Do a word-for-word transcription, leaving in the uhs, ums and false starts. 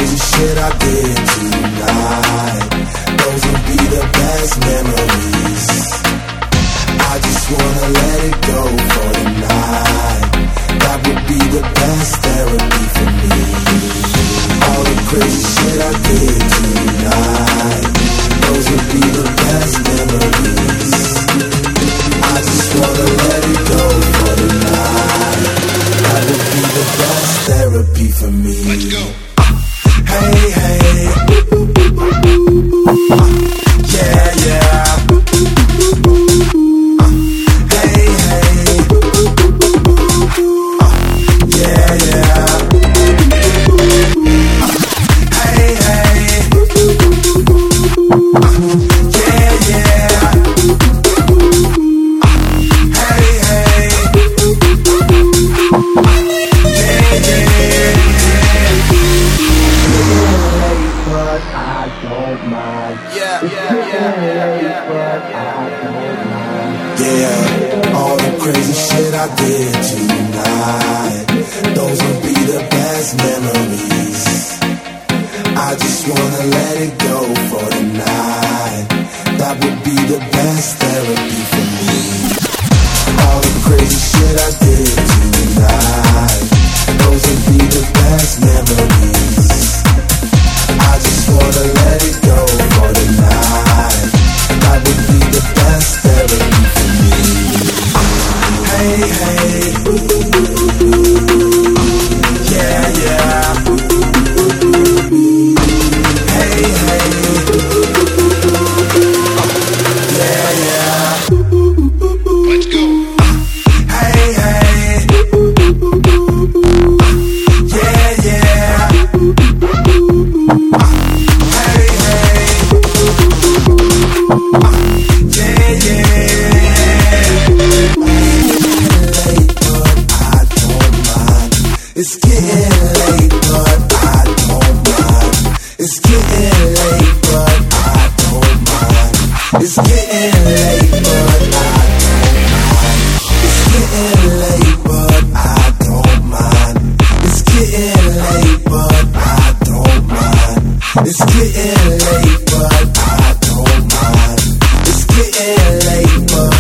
crazy shit I did tonight, those will be the best memories. I just wanna let it go for the night. That would be the best therapy for me. All the crazy shit I did tonight, those will be the best memories. I just wanna let it go for the night. That would be the best therapy for me. Let's go. Hey, hey. Uh, yeah, yeah. Uh, hey, hey. Uh, yeah, yeah. Uh, hey, hey. Uh, yeah, yeah. Uh, hey, hey. Uh, yeah, yeah. But I don't mind. Yeah, yeah, yeah, yeah, yeah, but I don't mind. Yeah, all the crazy shit I did tonight, those will be the best memories. I just wanna let it go for the night. That would be the best therapy for me. All the crazy shit I did tonight, those will be the best memories. I just wanna let it go for the night. That would be the best therapy for me. Hey, hey. Yeah, yeah. Hey, hey. Yeah, yeah. Let's go. Hey, hey. Yeah, yeah. Hey, hey. Yeah, yeah. It's getting late, but I don't mind. It's getting late, but I don't mind. It's getting late, but I don't mind. It's getting late, but I don't mind. It's getting late, but I don't mind. It's getting late, but I don't mind. It's getting late, but